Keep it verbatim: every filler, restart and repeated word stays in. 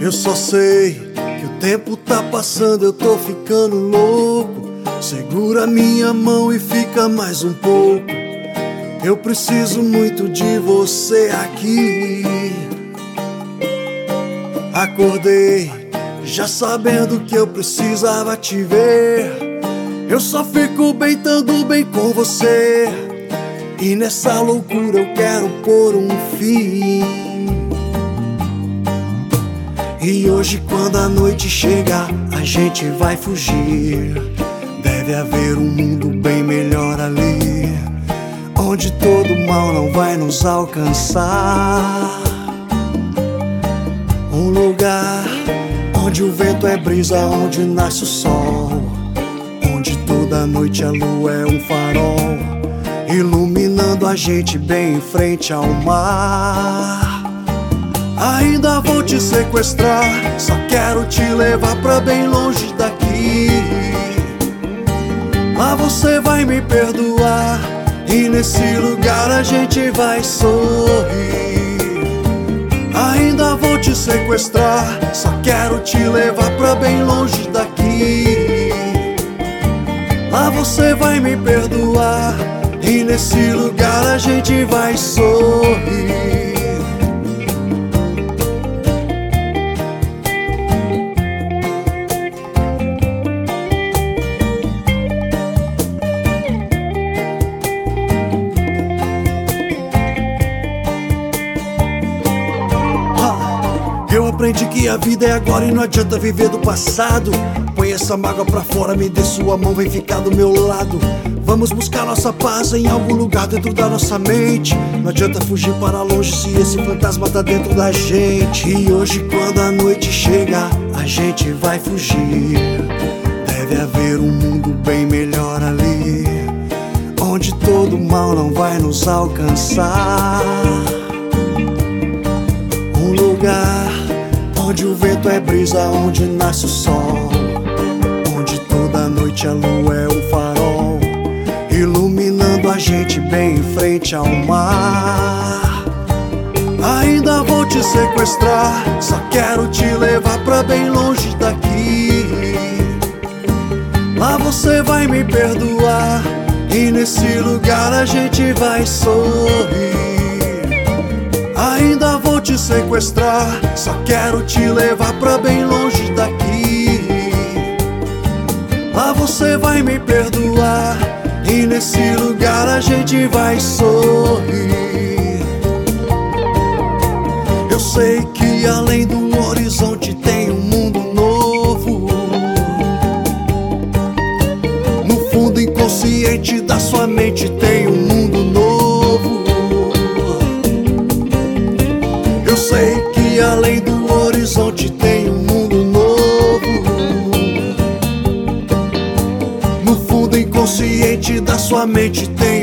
Eu só sei que o tempo tá passando, eu tô ficando louco. Segura minha mão e fica mais um pouco. Eu preciso muito de você aqui. Acordei já sabendo que eu precisava te ver. Eu só fico bem estando bem com você, e nessa loucura eu quero pôr um fim. E hoje quando a noite chegar, a gente vai fugir. Deve haver um mundo bem melhor ali, onde todo mal não vai nos alcançar. Um lugar onde o vento é brisa, onde nasce o sol, onde toda noite a lua é um farol, iluminando a gente bem em frente ao mar. Ainda vou te sequestrar, só quero te levar pra bem longe daqui. Lá você vai me perdoar, e nesse lugar a gente vai sorrir. Ainda vou te sequestrar, só quero te levar pra bem longe daqui. Lá você vai me perdoar, e nesse lugar a gente vai sorrir. Eu aprendi que a vida é agora e não adianta viver do passado. Põe essa mágoa pra fora, me dê sua mão, vem ficar do meu lado. Vamos buscar nossa paz em algum lugar dentro da nossa mente. Não adianta fugir para longe se esse fantasma tá dentro da gente. E hoje quando a noite chega, a gente vai fugir. Deve haver um mundo bem melhor ali, onde todo mal não vai nos alcançar. Um lugar onde o vento é brisa, onde nasce o sol, onde toda noite a lua é um farol, iluminando a gente bem em frente ao mar. Ainda vou te sequestrar, só quero te levar pra bem longe daqui. Lá você vai me perdoar, e nesse lugar a gente vai sorrir. Ainda vou te sequestrar, só quero te levar pra bem longe daqui. Lá você vai me perdoar, e nesse lugar a gente vai sorrir. Eu sei que além do horizonte tem um mundo novo. No fundo inconsciente da sua mente tem um mundo novo. Eu sei que além do horizonte tem um mundo novo. No fundo inconsciente da sua mente tem